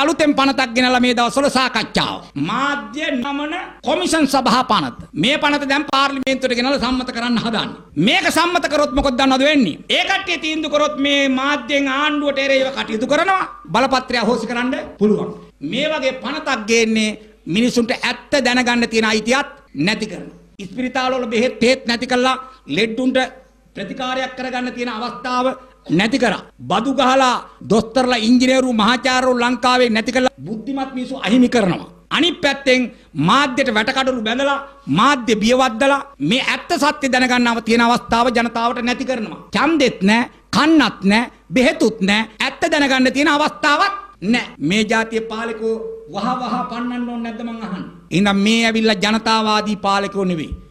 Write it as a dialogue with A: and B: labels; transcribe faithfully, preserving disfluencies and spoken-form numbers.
A: අලුතෙන් පනතක් ගෙනලා මේ දවස්වල සාකච්ඡාව. මාධ්‍ය නමන කොමිෂන් සභා පනත. මේ පනත දැන් පාර්ලිමේන්තුවට ගෙනලා සම්මත කරන්න හදන්නේ. මේක සම්මත කරොත් මොකද දන්නවද වෙන්නේ? ඒ කට්ටිය තීන්දුව කරොත් මේ මාධ්‍යෙන් ආණ්ඩුවට එරෙහිව කටයුතු කරනවා. බලපත්‍රය අහෝසි කරන්න පුළුවන්. මේ වගේ පනතක් ගේන්නේ මිනිසුන්ට ඇත්ත දැනගන්න තියෙන අයිතියත් නැති කරනවා. ඉස්පිරිතාල වල බෙහෙත් තේත් නැති කළා ලෙඩුන්ට ප්‍රතිකාරයක් කරගන්න තියෙන අවස්ථාව නැති කරා. බදු ගහලා දොස්තරලා ඉංජිනේරු මහාචාර්යවරු ලංකාවේ නැති කළා බුද්ධිමත් මිනිස්සු අහිමි කරනවා. අනිත් පැත්තෙන් මාධ්‍යට වැටකඩලු බැඳලා මාධ්‍ය බියවද්දලා මේ ඇත්ත සත්‍ය දැනගන්නව තියෙන අවස්ථාව ජනතාවට නැති කරනවා. ඡන්දෙත් නැහැ, කන්නත් නැහැ, බෙහෙතුත් නැහැ, ඇත්ත දැනගන්න තියෙන අවස්ථාවක් නැහැ. මේ ජාතිය පාලකෝ වහ වහ පන්නන්න ඕනේ නැද්ද මං අහන්නේ. එහෙනම් මේ ඇවිල්ලා ජනතාවාදී පාලකෝ නෙවෙයි.